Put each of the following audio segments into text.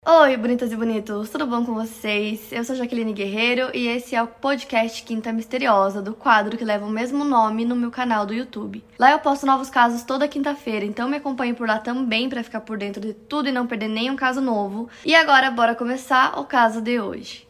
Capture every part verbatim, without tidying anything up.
Oi, bonitas e bonitos, tudo bom com vocês? Eu sou Jaqueline Guerreiro e esse é o podcast Quinta Misteriosa, do quadro que leva o mesmo nome no meu canal do YouTube. Lá eu posto novos casos toda quinta-feira, então me acompanhe por lá também para ficar por dentro de tudo e não perder nenhum caso novo. E agora, bora começar o caso de hoje.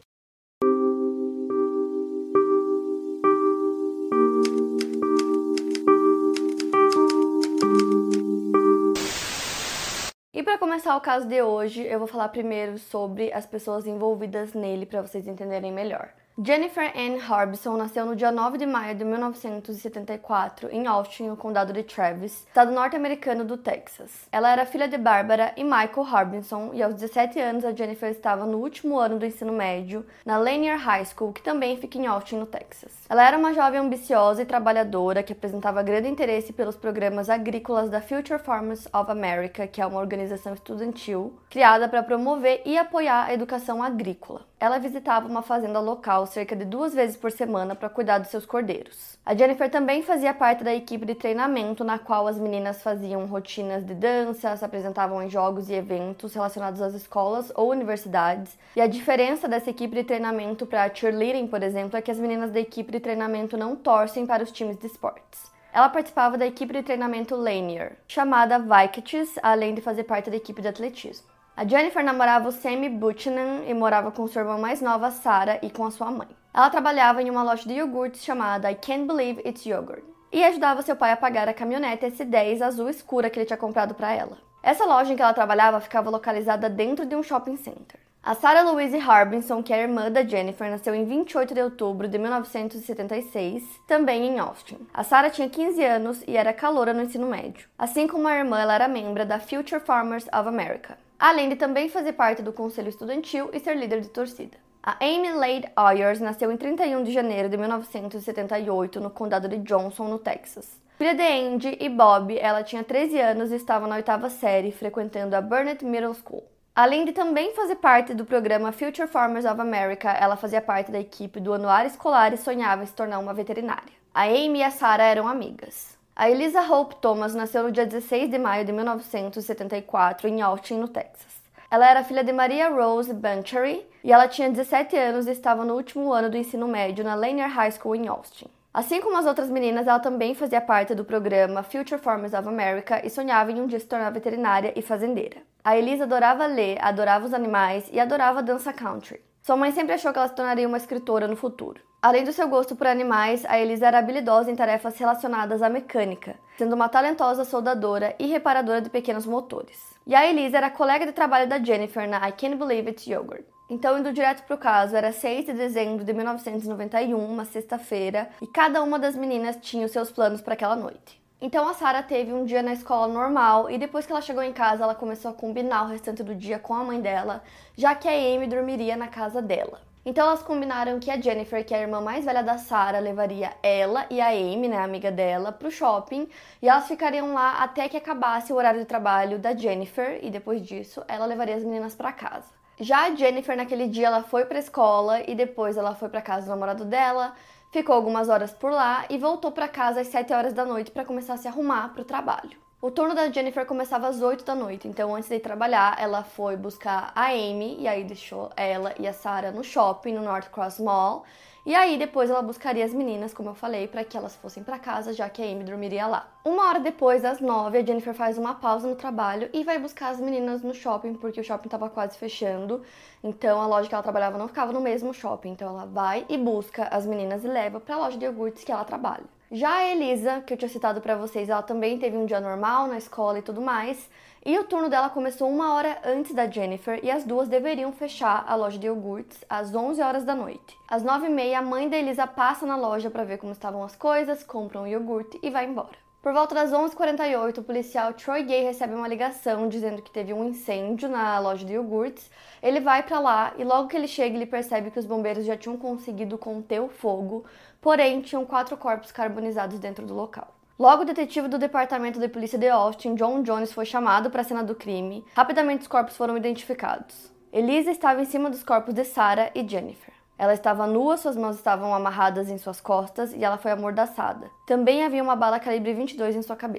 E para começar o caso de hoje, eu vou falar primeiro sobre as pessoas envolvidas nele para vocês entenderem melhor. Jennifer Ann Harbison nasceu no dia nove de maio de mil novecentos e setenta e quatro em Austin, no condado de Travis, estado norte-americano do Texas. Ela era filha de Barbara e Michael Harbison e aos dezessete anos a Jennifer estava no último ano do ensino médio na Lanier High School, que também fica em Austin, no Texas. Ela era uma jovem ambiciosa e trabalhadora que apresentava grande interesse pelos programas agrícolas da Future Farmers of America, que é uma organização estudantil criada para promover e apoiar a educação agrícola. Ela visitava uma fazenda local cerca de duas vezes por semana para cuidar dos seus cordeiros. A Jennifer também fazia parte da equipe de treinamento, na qual as meninas faziam rotinas de dança, se apresentavam em jogos e eventos relacionados às escolas ou universidades. E a diferença dessa equipe de treinamento para a cheerleading, por exemplo, é que as meninas da equipe de treinamento não torcem para os times de esportes. Ela participava da equipe de treinamento Lanier, chamada Vikings, além de fazer parte da equipe de atletismo. A Jennifer namorava o Sammy Buchanan e morava com sua irmã mais nova, Sarah, e com a sua mãe. Ela trabalhava em uma loja de iogurtes chamada I Can't Believe It's Yogurt e ajudava seu pai a pagar a caminhonete S dez azul escura que ele tinha comprado para ela. Essa loja em que ela trabalhava ficava localizada dentro de um shopping center. A Sarah Louise Harbison, que é a irmã da Jennifer, nasceu em vinte e oito de outubro de mil novecentos e setenta e seis, também em Austin. A Sarah tinha quinze anos e era caloura no ensino médio. Assim como a irmã, ela era membro da Future Farmers of America, além de também fazer parte do conselho estudantil e ser líder de torcida. A Amy Lade Ayers nasceu em trinta e um de janeiro de mil novecentos e setenta e oito no condado de Johnson, no Texas. Filha de Andy e Bob, ela tinha treze anos e estava na oitava série, frequentando a Burnett Middle School. Além de também fazer parte do programa Future Farmers of America, ela fazia parte da equipe do anuário escolar e sonhava em se tornar uma veterinária. A Amy e a Sarah eram amigas. A Eliza Hope Thomas nasceu no dia dezesseis de maio de mil novecentos e setenta e quatro em Austin, no Texas. Ela era filha de Maria Rose Bunchery e ela tinha dezessete anos e estava no último ano do ensino médio na Lanier High School em Austin. Assim como as outras meninas, ela também fazia parte do programa Future Farmers of America e sonhava em um dia se tornar veterinária e fazendeira. A Eliza adorava ler, adorava os animais e adorava dança country. Sua mãe sempre achou que ela se tornaria uma escritora no futuro. Além do seu gosto por animais, a Eliza era habilidosa em tarefas relacionadas à mecânica, sendo uma talentosa soldadora e reparadora de pequenos motores. E a Eliza era colega de trabalho da Jennifer na I Can't Believe It's Yogurt. Então, indo direto pro caso, era seis de dezembro de mil novecentos e noventa e um, uma sexta-feira, e cada uma das meninas tinha os seus planos para aquela noite. Então a Sarah teve um dia na escola normal e depois que ela chegou em casa, ela começou a combinar o restante do dia com a mãe dela, já que a Amy dormiria na casa dela. Então elas combinaram que a Jennifer, que é a irmã mais velha da Sarah, levaria ela e a Amy, né, a amiga dela, pro shopping e elas ficariam lá até que acabasse o horário de trabalho da Jennifer e depois disso ela levaria as meninas para casa. Já a Jennifer, naquele dia, ela foi pra escola e depois ela foi pra casa do namorado dela, ficou algumas horas por lá e voltou para casa às sete horas da noite para começar a se arrumar para o trabalho. O turno da Jennifer começava às oito da noite, então antes de ir trabalhar, ela foi buscar a Amy e aí deixou ela e a Sarah no shopping, no North Cross Mall. E aí depois ela buscaria as meninas, como eu falei, para que elas fossem para casa, já que a Amy dormiria lá. Uma hora depois, às nove, a Jennifer faz uma pausa no trabalho e vai buscar as meninas no shopping, porque o shopping estava quase fechando. Então a loja que ela trabalhava não ficava no mesmo shopping. Então ela vai e busca as meninas e leva para a loja de iogurtes que ela trabalha. Já a Eliza, que eu tinha citado para vocês, ela também teve um dia normal na escola e tudo mais. E o turno dela começou uma hora antes da Jennifer e as duas deveriam fechar a loja de iogurtes às onze horas da noite. Às nove e meia, a mãe da Eliza passa na loja para ver como estavam as coisas, compra um iogurte e vai embora. Por volta das onze e quarenta e oito, o policial Troy Gay recebe uma ligação dizendo que teve um incêndio na loja de iogurtes. Ele vai para lá e logo que ele chega, ele percebe que os bombeiros já tinham conseguido conter o fogo, porém tinham quatro corpos carbonizados dentro do local. Logo, o detetive do Departamento de Polícia de Austin, John Jones, foi chamado para a cena do crime. Rapidamente os corpos foram identificados. Eliza estava em cima dos corpos de Sarah e Jennifer. Ela estava nua, suas mãos estavam amarradas em suas costas e ela foi amordaçada. Também havia uma bala calibre vinte e dois em sua cabeça.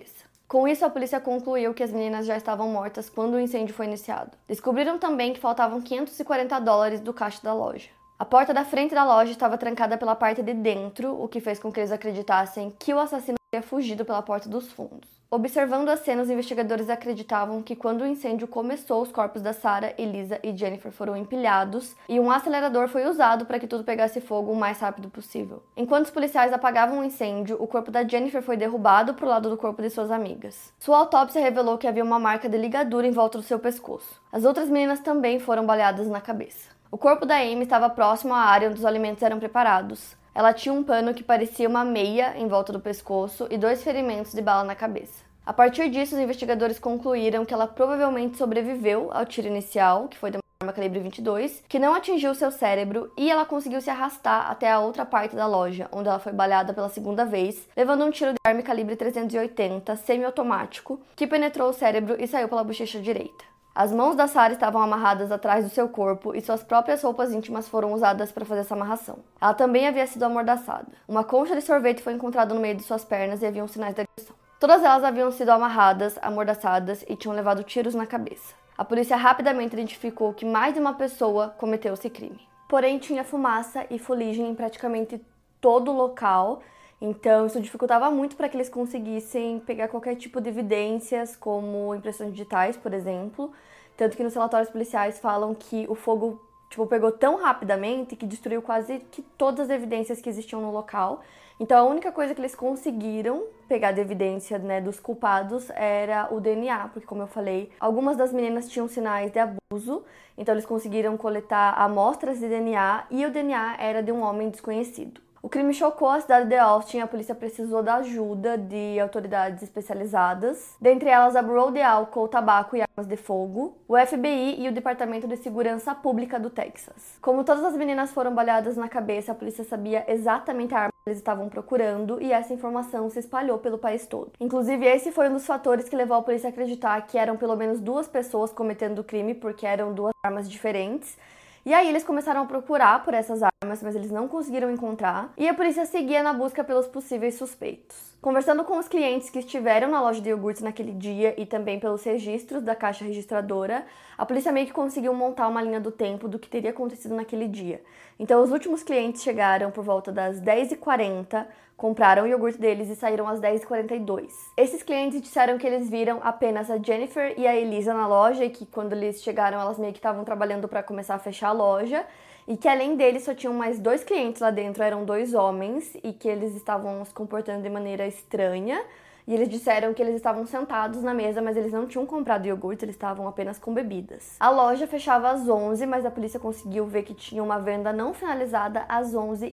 Com isso, a polícia concluiu que as meninas já estavam mortas quando o incêndio foi iniciado. Descobriram também que faltavam quinhentos e quarenta dólares do caixa da loja. A porta da frente da loja estava trancada pela parte de dentro, o que fez com que eles acreditassem que o assassino teria fugido pela porta dos fundos. Observando a cena, os investigadores acreditavam que quando o incêndio começou, os corpos da Sarah, Elisa e Jennifer foram empilhados e um acelerador foi usado para que tudo pegasse fogo o mais rápido possível. Enquanto os policiais apagavam o incêndio, o corpo da Jennifer foi derrubado para o lado do corpo de suas amigas. Sua autópsia revelou que havia uma marca de ligadura em volta do seu pescoço. As outras meninas também foram baleadas na cabeça. O corpo da Amy estava próximo à área onde os alimentos eram preparados. Ela tinha um pano que parecia uma meia em volta do pescoço e dois ferimentos de bala na cabeça. A partir disso, os investigadores concluíram que ela provavelmente sobreviveu ao tiro inicial, que foi de uma arma calibre vinte e dois, que não atingiu seu cérebro, e ela conseguiu se arrastar até a outra parte da loja, onde ela foi baleada pela segunda vez, levando um tiro de arma calibre trezentos e oitenta, semiautomático, que penetrou o cérebro e saiu pela bochecha direita. As mãos da Sarah estavam amarradas atrás do seu corpo e suas próprias roupas íntimas foram usadas para fazer essa amarração. Ela também havia sido amordaçada. Uma concha de sorvete foi encontrada no meio de suas pernas e haviam sinais de agressão. Todas elas haviam sido amarradas, amordaçadas e tinham levado tiros na cabeça. A polícia rapidamente identificou que mais de uma pessoa cometeu esse crime. Porém, tinha fumaça e fuligem em praticamente todo o local, então isso dificultava muito para que eles conseguissem pegar qualquer tipo de evidências, como impressões digitais, por exemplo. Tanto que nos relatórios policiais falam que o fogo tipo, pegou tão rapidamente que destruiu quase que todas as evidências que existiam no local. Então a única coisa que eles conseguiram pegar de evidência, né, dos culpados era o D N A, porque como eu falei, algumas das meninas tinham sinais de abuso, então eles conseguiram coletar amostras de D N A e o D N A era de um homem desconhecido. O crime chocou a cidade de Austin e a polícia precisou da ajuda de autoridades especializadas, dentre elas a Bureau de Álcool, Tabaco e Armas de Fogo, o F B I e o Departamento de Segurança Pública do Texas. Como todas as meninas foram baleadas na cabeça, a polícia sabia exatamente a arma que eles estavam procurando e essa informação se espalhou pelo país todo. Inclusive, esse foi um dos fatores que levou a polícia a acreditar que eram pelo menos duas pessoas cometendo o crime, porque eram duas armas diferentes. E aí eles começaram a procurar por essas armas, mas eles não conseguiram encontrar, e a polícia seguia na busca pelos possíveis suspeitos. Conversando com os clientes que estiveram na loja de iogurtes naquele dia e também pelos registros da caixa registradora, a polícia meio que conseguiu montar uma linha do tempo do que teria acontecido naquele dia. Então os últimos clientes chegaram por volta das dez e quarenta, compraram o iogurte deles e saíram às dez e quarenta e dois. Esses clientes disseram que eles viram apenas a Jennifer e a Elisa na loja e que quando eles chegaram elas meio que estavam trabalhando para começar a fechar a loja e que além deles só tinham mais dois clientes lá dentro, eram dois homens e que eles estavam se comportando de maneira estranha. E eles disseram que eles estavam sentados na mesa, mas eles não tinham comprado iogurte, eles estavam apenas com bebidas. A loja fechava às onze, mas a polícia conseguiu ver que tinha uma venda não finalizada às onze.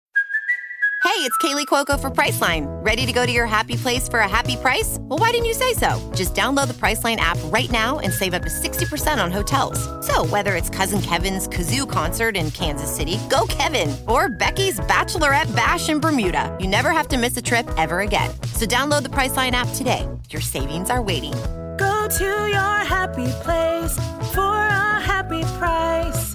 Hey, it's Kaylee Cuoco for Priceline. Ready to go to your happy place for a happy price? Well, why didn't you say so? Just download the Priceline app right now and save up to sixty percent on hotels. So whether it's Cousin Kevin's Kazoo Concert in Kansas City, go Kevin, or Becky's Bachelorette Bash in Bermuda, you never have to miss a trip ever again. So download the Priceline app today. Your savings are waiting. Go to your happy place for a happy price.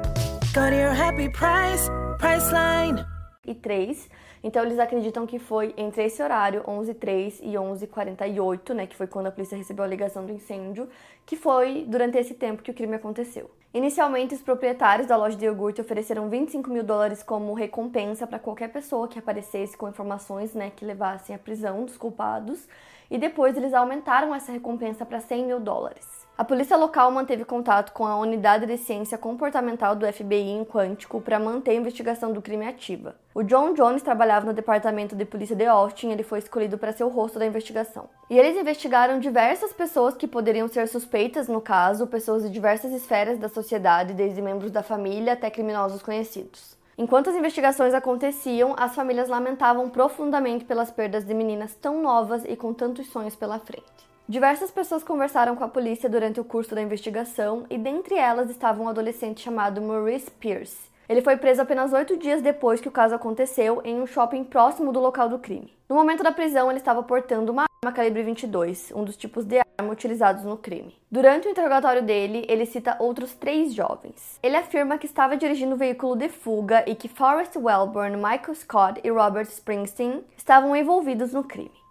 Go to your happy price, Priceline. E três. Então eles acreditam que foi entre esse horário, onze e três e onze e quarenta e oito, né, que foi quando a polícia recebeu a ligação do incêndio, que foi durante esse tempo que o crime aconteceu. Inicialmente, os proprietários da loja de iogurte ofereceram vinte e cinco mil dólares como recompensa para qualquer pessoa que aparecesse com informações, né, que levassem à prisão dos culpados, e depois eles aumentaram essa recompensa para cem mil dólares. A polícia local manteve contato com a unidade de ciência comportamental do F B I em Quantico para manter a investigação do crime ativa. O John Jones trabalhava no departamento de polícia de Austin e ele foi escolhido para ser o rosto da investigação. E eles investigaram diversas pessoas que poderiam ser suspeitas no caso, pessoas de diversas esferas da sociedade, desde membros da família até criminosos conhecidos. Enquanto as investigações aconteciam, as famílias lamentavam profundamente pelas perdas de meninas tão novas e com tantos sonhos pela frente. Diversas pessoas conversaram com a polícia durante o curso da investigação e dentre elas estava um adolescente chamado Maurice Pierce. Ele foi preso apenas oito dias depois que o caso aconteceu em um shopping próximo do local do crime. No momento da prisão, ele estava portando uma arma calibre vinte e dois, um dos tipos de arma utilizados no crime. Durante o interrogatório dele, ele cita outros três jovens. Ele afirma que estava dirigindo um veículo de fuga e que Forrest Wellborn, Michael Scott e Robert Springsteen estavam envolvidos no crime.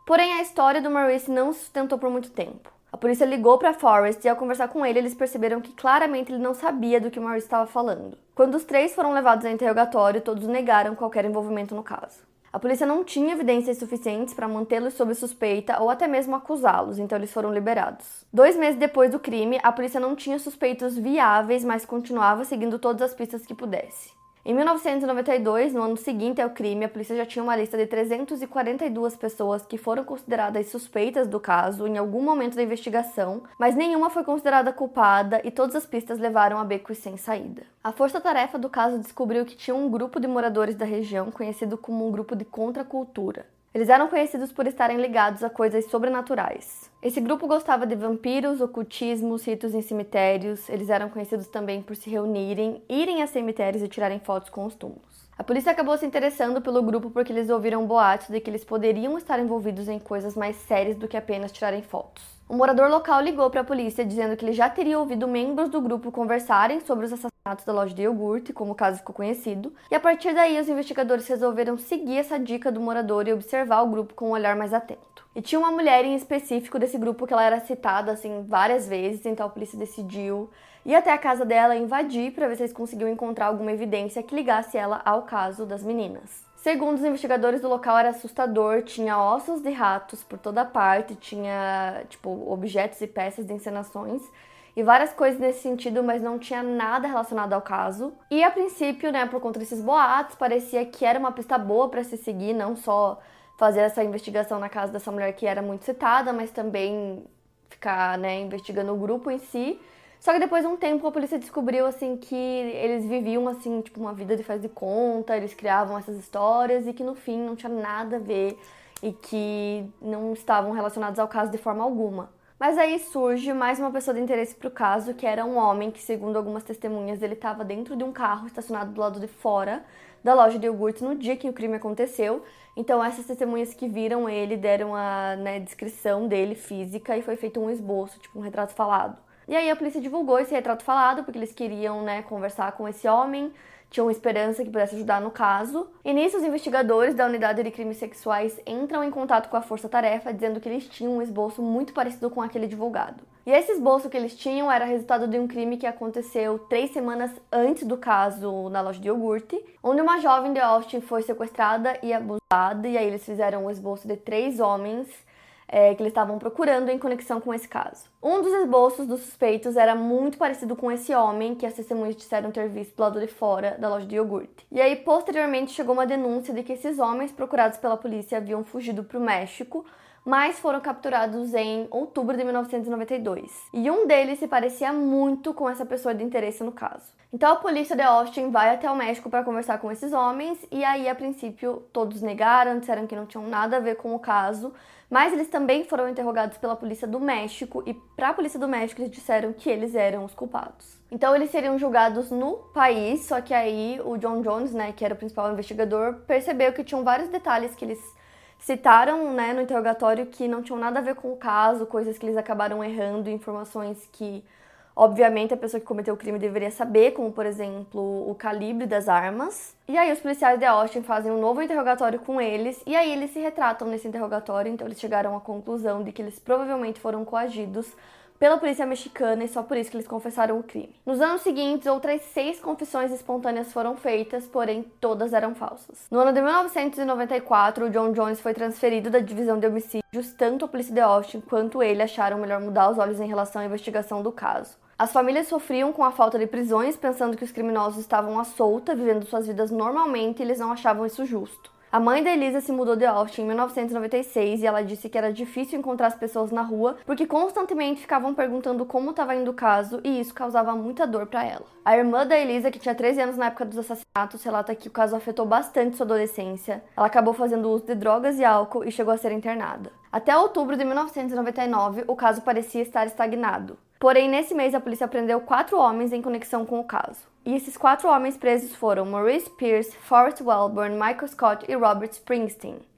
Porém, a história do Maurice não se sustentou por muito tempo. A polícia ligou para Forrest e, ao conversar com ele, eles perceberam que claramente ele não sabia do que o Maurice estava falando. Quando os três foram levados a interrogatório, todos negaram qualquer envolvimento no caso. A polícia não tinha evidências suficientes para mantê-los sob suspeita ou até mesmo acusá-los, então eles foram liberados. Dois meses depois do crime, a polícia não tinha suspeitos viáveis, mas continuava seguindo todas as pistas que pudesse. Em mil novecentos e noventa e dois, no ano seguinte ao crime, a polícia já tinha uma lista de trezentas e quarenta e duas pessoas que foram consideradas suspeitas do caso em algum momento da investigação, mas nenhuma foi considerada culpada e todas as pistas levaram a becos sem saída. A força-tarefa do caso descobriu que tinha um grupo de moradores da região conhecido como um grupo de contracultura. Eles eram conhecidos por estarem ligados a coisas sobrenaturais. Esse grupo gostava de vampiros, ocultismos, ritos em cemitérios. Eles eram conhecidos também por se reunirem, irem a cemitérios e tirarem fotos com os túmulos. A polícia acabou se interessando pelo grupo porque eles ouviram boatos de que eles poderiam estar envolvidos em coisas mais sérias do que apenas tirarem fotos. Um morador local ligou para a polícia dizendo que ele já teria ouvido membros do grupo conversarem sobre os assassinatos da loja de iogurte, como o caso ficou conhecido, e a partir daí os investigadores resolveram seguir essa dica do morador e observar o grupo com um olhar mais atento. E tinha uma mulher em específico desse grupo que ela era citada assim várias vezes, então a polícia decidiu ir até a casa dela e invadir para ver se eles conseguiam encontrar alguma evidência que ligasse ela ao caso das meninas. Segundo os investigadores, do local era assustador, tinha ossos de ratos por toda parte, tinha tipo objetos e peças de encenações e várias coisas nesse sentido, mas não tinha nada relacionado ao caso. E a princípio, né, por conta desses boatos, parecia que era uma pista boa para se seguir, não só fazer essa investigação na casa dessa mulher que era muito citada, mas também ficar, né, investigando o grupo em si. Só que depois de um tempo a polícia descobriu assim que eles viviam assim, tipo, uma vida de faz de conta, eles criavam essas histórias e que no fim não tinha nada a ver e que não estavam relacionados ao caso de forma alguma. Mas aí surge mais uma pessoa de interesse para o caso, que era um homem que, segundo algumas testemunhas, ele estava dentro de um carro estacionado do lado de fora da loja de iogurtes no dia que o crime aconteceu. Então essas testemunhas que viram ele deram a, né, descrição dele física e foi feito um esboço, tipo um retrato falado. E aí a polícia divulgou esse retrato falado porque eles queriam, né, conversar com esse homem, tinham esperança que pudesse ajudar no caso. E nisso os investigadores da unidade de crimes sexuais entram em contato com a força-tarefa dizendo que eles tinham um esboço muito parecido com aquele divulgado. E esse esboço que eles tinham era resultado de um crime que aconteceu três semanas antes do caso na loja de iogurte, onde uma jovem de Austin foi sequestrada e abusada, e aí eles fizeram um esboço de três homens É, que eles estavam procurando em conexão com esse caso. Um dos esboços dos suspeitos era muito parecido com esse homem que as testemunhas disseram ter visto do lado de fora da loja de iogurte. E aí, posteriormente, chegou uma denúncia de que esses homens procurados pela polícia haviam fugido para o México, mas foram capturados em outubro de mil novecentos e noventa e dois. E um deles se parecia muito com essa pessoa de interesse no caso. Então a polícia de Austin vai até o México para conversar com esses homens, e aí, a princípio, todos negaram, disseram que não tinham nada a ver com o caso, mas eles também foram interrogados pela polícia do México, e para a polícia do México eles disseram que eles eram os culpados. Então eles seriam julgados no país, só que aí o John Jones, né, que era o principal investigador, percebeu que tinham vários detalhes que eles citaram, né, no interrogatório que não tinham nada a ver com o caso, coisas que eles acabaram errando, informações que, obviamente, a pessoa que cometeu o crime deveria saber, como, por exemplo, o calibre das armas. E aí os policiais de Austin fazem um novo interrogatório com eles, e aí eles se retratam nesse interrogatório, então eles chegaram à conclusão de que eles provavelmente foram coagidos pela polícia mexicana e só por isso que eles confessaram o crime. Nos anos seguintes, outras seis confissões espontâneas foram feitas, porém todas eram falsas. No ano de mil novecentos e noventa e quatro, o John Jones foi transferido da divisão de homicídios, tanto a polícia de Austin quanto ele acharam melhor mudar os olhos em relação à investigação do caso. As famílias sofriam com a falta de prisões, pensando que os criminosos estavam à solta, vivendo suas vidas normalmente, e eles não achavam isso justo. A mãe da Elisa se mudou de Austin em mil novecentos e noventa e seis e ela disse que era difícil encontrar as pessoas na rua porque constantemente ficavam perguntando como estava indo o caso e isso causava muita dor para ela. A irmã da Elisa, que tinha treze anos na época dos assassinatos, relata que o caso afetou bastante sua adolescência. Ela acabou fazendo uso de drogas e álcool e chegou a ser internada. Até outubro de mil novecentos e noventa e nove, o caso parecia estar estagnado. Porém, nesse mês, a polícia prendeu quatro homens em conexão com o caso. E esses quatro homens presos foram Maurice Pierce, Forrest Welborn, Michael Scott e Robert Springsteen.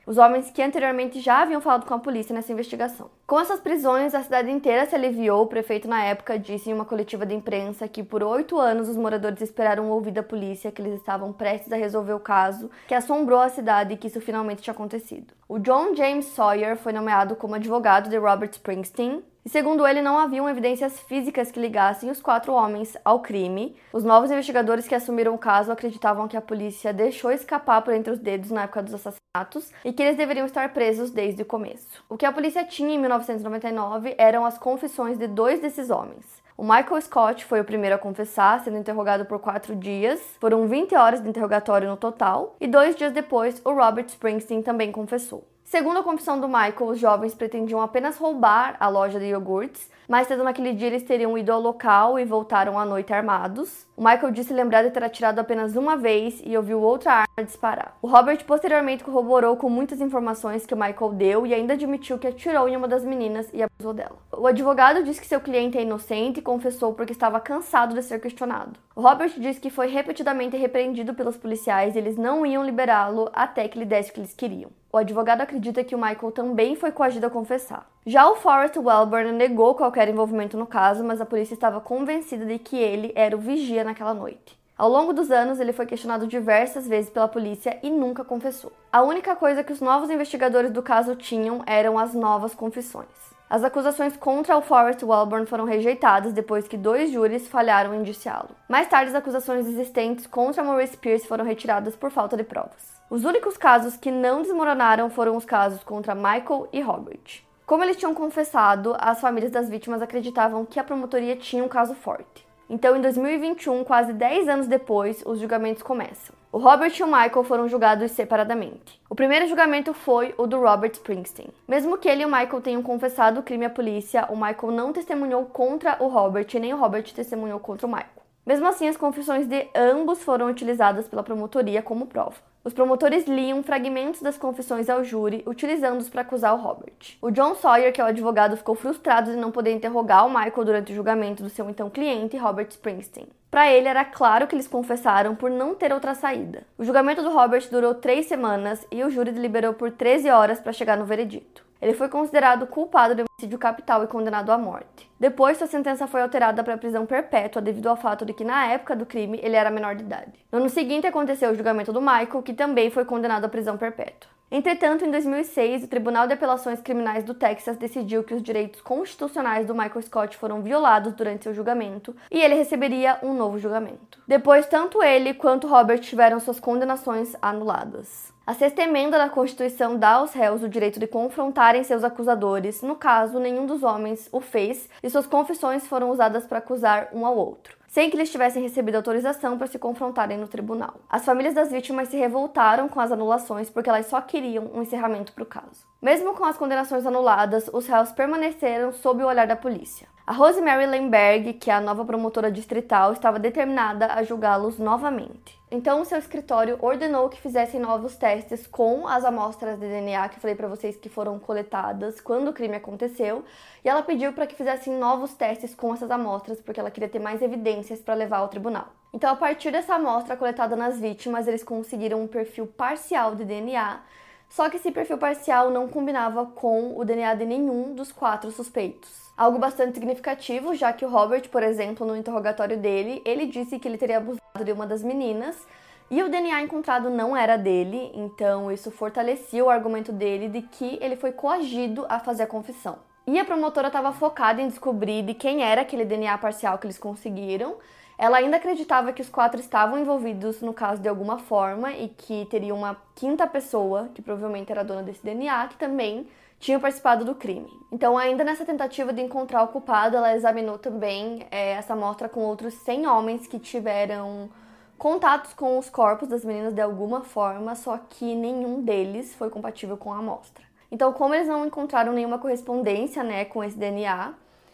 os homens que anteriormente já haviam falado com a polícia nessa investigação. Com essas prisões, a cidade inteira se aliviou. O prefeito na época disse em uma coletiva de imprensa que por oito anos os moradores esperaram ouvir da polícia que eles estavam prestes a resolver o caso, que assombrou a cidade e que isso finalmente tinha acontecido. O John James Sawyer foi nomeado como advogado de Robert Springsteen, e segundo ele, não haviam evidências físicas que ligassem os quatro homens ao crime. Os novos investigadores que assumiram o caso acreditavam que a polícia deixou escapar por entre os dedos na época dos assassinatos e que eles deveriam estar presos desde o começo. O que a polícia tinha em mil novecentos e noventa e nove eram as confissões de dois desses homens. O Michael Scott foi o primeiro a confessar, sendo interrogado por quatro dias. Foram vinte horas de interrogatório no total. E dois dias depois, o Robert Springsteen também confessou. Segundo a confissão do Michael, os jovens pretendiam apenas roubar a loja de iogurtes, mas cedo naquele dia eles teriam ido ao local e voltaram à noite armados. O Michael disse lembrar de ter atirado apenas uma vez e ouviu outra arma disparar. O Robert posteriormente corroborou com muitas informações que o Michael deu e ainda admitiu que atirou em uma das meninas e abusou dela. O advogado disse que seu cliente é inocente e confessou porque estava cansado de ser questionado. O Robert disse que foi repetidamente repreendido pelos policiais e eles não iam liberá-lo até que ele desse o que eles queriam. O advogado acredita que o Michael também foi coagido a confessar. Já o Forrest Welborn negou qualquer envolvimento no caso, mas a polícia estava convencida de que ele era o vigia naquela noite. Ao longo dos anos, ele foi questionado diversas vezes pela polícia e nunca confessou. A única coisa que os novos investigadores do caso tinham eram as novas confissões. As acusações contra o Forrest Welborn foram rejeitadas depois que dois júris falharam em indiciá-lo. Mais tarde, as acusações existentes contra Maurice Pierce foram retiradas por falta de provas. Os únicos casos que não desmoronaram foram os casos contra Michael e Robert. Como eles tinham confessado, as famílias das vítimas acreditavam que a promotoria tinha um caso forte. Então, em dois mil e vinte e um, quase dez anos depois, os julgamentos começam. O Robert e o Michael foram julgados separadamente. O primeiro julgamento foi o do Robert Springsteen. Mesmo que ele e o Michael tenham confessado o crime à polícia, o Michael não testemunhou contra o Robert e nem o Robert testemunhou contra o Michael. Mesmo assim, as confissões de ambos foram utilizadas pela promotoria como prova. Os promotores liam fragmentos das confissões ao júri, utilizando-os para acusar o Robert. O John Sawyer, que é o advogado, ficou frustrado de não poder interrogar o Michael durante o julgamento do seu então cliente, Robert Springsteen. Para ele, era claro que eles confessaram por não ter outra saída. O julgamento do Robert durou três semanas e o júri deliberou por treze horas para chegar no veredito. Ele foi considerado culpado de homicídio capital e condenado à morte. Depois, sua sentença foi alterada para prisão perpétua devido ao fato de que, na época do crime, ele era menor de idade. No ano seguinte, aconteceu o julgamento do Michael, que também foi condenado à prisão perpétua. Entretanto, em dois mil e seis, o Tribunal de Apelações Criminais do Texas decidiu que os direitos constitucionais do Michael Scott foram violados durante seu julgamento e ele receberia um novo julgamento. Depois, tanto ele quanto Robert tiveram suas condenações anuladas. A sexta emenda da Constituição dá aos réus o direito de confrontarem seus acusadores. No caso, nenhum dos homens o fez e suas confissões foram usadas para acusar um ao outro, sem que eles tivessem recebido autorização para se confrontarem no tribunal. As famílias das vítimas se revoltaram com as anulações porque elas só queriam um encerramento para o caso. Mesmo com as condenações anuladas, os réus permaneceram sob o olhar da polícia. A Rosemary Lemberg, que é a nova promotora distrital, estava determinada a julgá-los novamente. Então, o seu escritório ordenou que fizessem novos testes com as amostras de D N A que eu falei para vocês que foram coletadas quando o crime aconteceu, e ela pediu para que fizessem novos testes com essas amostras porque ela queria ter mais evidências para levar ao tribunal. Então, a partir dessa amostra coletada nas vítimas, eles conseguiram um perfil parcial de D N A, só que esse perfil parcial não combinava com o D N A de nenhum dos quatro suspeitos. Algo bastante significativo, já que o Robert, por exemplo, no interrogatório dele, ele disse que ele teria abusado de uma das meninas e o D N A encontrado não era dele, então isso fortalecia o argumento dele de que ele foi coagido a fazer a confissão. E a promotora estava focada em descobrir de quem era aquele D N A parcial que eles conseguiram. Ela ainda acreditava que os quatro estavam envolvidos no caso de alguma forma e que teria uma quinta pessoa, que provavelmente era dona desse D N A, que também tinha participado do crime. Então, ainda nessa tentativa de encontrar o culpado, ela examinou também é, essa amostra com outros cem homens que tiveram contatos com os corpos das meninas de alguma forma, só que nenhum deles foi compatível com a amostra. Então, como eles não encontraram nenhuma correspondência, né, com esse D N A,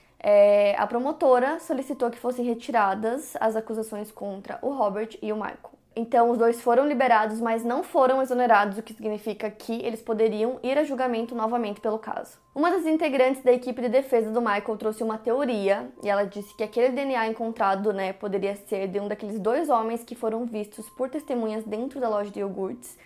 é, a promotora solicitou que fossem retiradas as acusações contra o Robert e o Michael. Então, os dois foram liberados, mas não foram exonerados, o que significa que eles poderiam ir a julgamento novamente pelo caso. Uma das integrantes da equipe de defesa do Michael trouxe uma teoria, e ela disse que aquele D N A encontrado, né, poderia ser de um daqueles dois homens que foram vistos por testemunhas dentro da loja de iogurtes,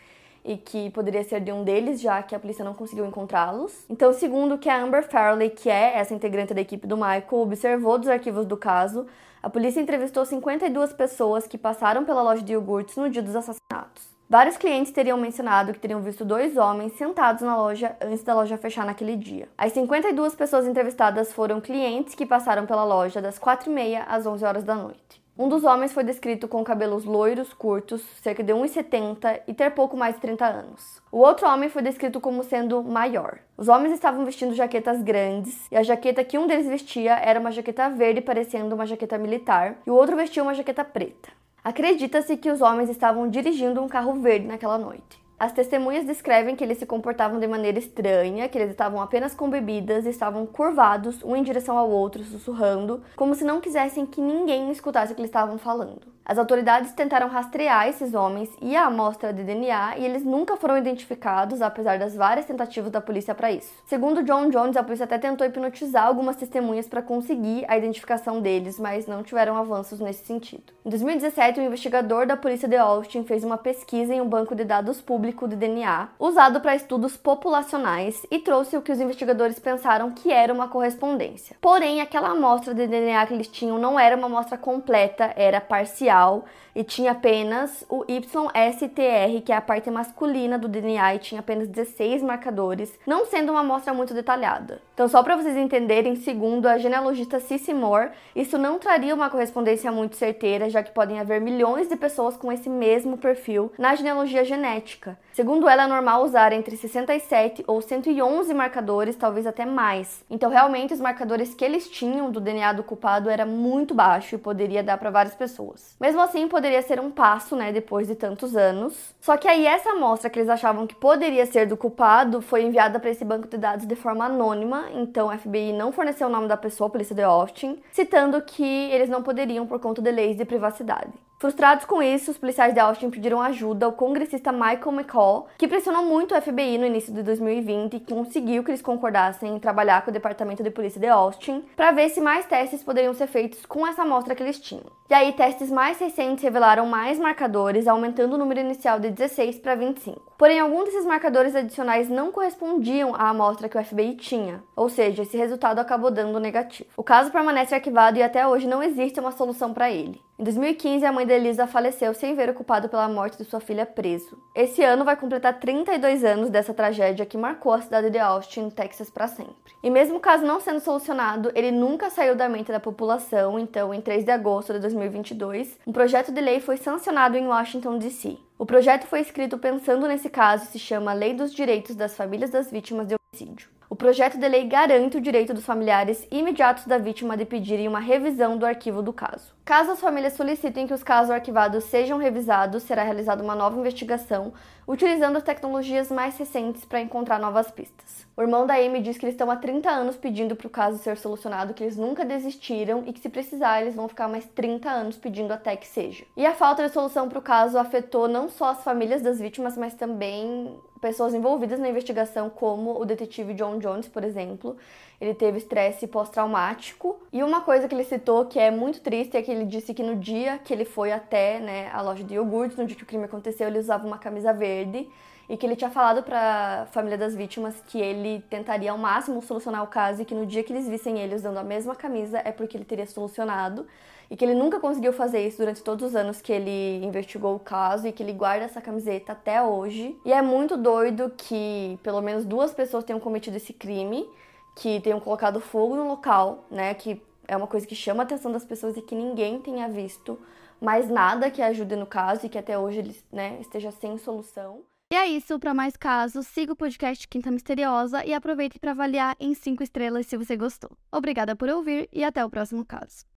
e que poderia ser de um deles, já que a polícia não conseguiu encontrá-los. Então, segundo que a Amber Farley, que é essa integrante da equipe do Michael, observou dos arquivos do caso, a polícia entrevistou cinquenta e duas pessoas que passaram pela loja de iogurtes no dia dos assassinatos. Vários clientes teriam mencionado que teriam visto dois homens sentados na loja antes da loja fechar naquele dia. As cinquenta e duas pessoas entrevistadas foram clientes que passaram pela loja das quatro e meia às onze horas da noite. Um dos homens foi descrito com cabelos loiros, curtos, cerca de um metro e setenta e ter pouco mais de trinta anos. O outro homem foi descrito como sendo maior. Os homens estavam vestindo jaquetas grandes, e a jaqueta que um deles vestia era uma jaqueta verde parecendo uma jaqueta militar, e o outro vestia uma jaqueta preta. Acredita-se que os homens estavam dirigindo um carro verde naquela noite. As testemunhas descrevem que eles se comportavam de maneira estranha, que eles estavam apenas com bebidas e estavam curvados, um em direção ao outro, sussurrando, como se não quisessem que ninguém escutasse o que eles estavam falando. As autoridades tentaram rastrear esses homens e a amostra de D N A e eles nunca foram identificados, apesar das várias tentativas da polícia para isso. Segundo John Jones, a polícia até tentou hipnotizar algumas testemunhas para conseguir a identificação deles, mas não tiveram avanços nesse sentido. Em dois mil e dezessete, um investigador da polícia de Austin fez uma pesquisa em um banco de dados público de D N A, usado para estudos populacionais, e trouxe o que os investigadores pensaram que era uma correspondência. Porém, aquela amostra de D N A que eles tinham não era uma amostra completa, era parcial, e tinha apenas o Y S T R, que é a parte masculina do D N A, e tinha apenas dezesseis marcadores, não sendo uma amostra muito detalhada. Então, só para vocês entenderem, segundo a genealogista Cissy Moore, isso não traria uma correspondência muito certeira, já que podem haver milhões de pessoas com esse mesmo perfil na genealogia genética. Segundo ela, é normal usar entre sessenta e sete ou cento e onze marcadores, talvez até mais. Então, realmente, os marcadores que eles tinham do D N A do culpado era muito baixo e poderia dar para várias pessoas. Mesmo assim, poderia ser um passo, né, depois de tantos anos. Só que aí essa amostra que eles achavam que poderia ser do culpado foi enviada para esse banco de dados de forma anônima, então o F B I não forneceu o nome da pessoa, a polícia de Austin, citando que eles não poderiam por conta de leis de privacidade. Frustrados com isso, os policiais de Austin pediram ajuda ao congressista Michael McCall, que pressionou muito o F B I no início de dois mil e vinte e conseguiu que eles concordassem em trabalhar com o Departamento de Polícia de Austin para ver se mais testes poderiam ser feitos com essa amostra que eles tinham. E aí, testes mais recentes revelaram mais marcadores, aumentando o número inicial de dezesseis para vinte e cinco. Porém, alguns desses marcadores adicionais não correspondiam à amostra que o F B I tinha, ou seja, esse resultado acabou dando negativo. O caso permanece arquivado e até hoje não existe uma solução para ele. Em dois mil e quinze, a mãe de Elisa faleceu sem ver o culpado pela morte de sua filha preso. Esse ano vai completar trinta e dois anos dessa tragédia que marcou a cidade de Austin, Texas, para sempre. E mesmo o caso não sendo solucionado, ele nunca saiu da mente da população, então, em três de agosto de dois mil e vinte e dois, um projeto de lei foi sancionado em Washington, D C O projeto foi escrito pensando nesse caso e se chama Lei dos Direitos das Famílias das Vítimas de Homicídio. O projeto de lei garante o direito dos familiares imediatos da vítima de pedirem uma revisão do arquivo do caso. Caso as famílias solicitem que os casos arquivados sejam revisados, será realizada uma nova investigação, utilizando as tecnologias mais recentes para encontrar novas pistas. O irmão da Amy diz que eles estão há trinta anos pedindo para o caso ser solucionado, que eles nunca desistiram e que, se precisar, eles vão ficar mais trinta anos pedindo até que seja. E a falta de solução para o caso afetou não só as famílias das vítimas, mas também pessoas envolvidas na investigação, como o detetive John Jones, por exemplo. Ele teve estresse pós-traumático. E uma coisa que ele citou que é muito triste é que ele disse que no dia que ele foi até, né, a loja de iogurtes, no dia que o crime aconteceu, ele usava uma camisa verde e que ele tinha falado para a família das vítimas que ele tentaria ao máximo solucionar o caso e que no dia que eles vissem ele usando a mesma camisa é porque ele teria solucionado, e que ele nunca conseguiu fazer isso durante todos os anos que ele investigou o caso e que ele guarda essa camiseta até hoje. E é muito doido que pelo menos duas pessoas tenham cometido esse crime, que tenham colocado fogo no local, né, que é uma coisa que chama a atenção das pessoas e que ninguém tenha visto mais nada que ajude no caso e que até hoje ele, né, esteja sem solução. E é isso, para mais casos, siga o podcast Quinta Misteriosa e aproveite para avaliar em cinco estrelas se você gostou. Obrigada por ouvir e até o próximo caso.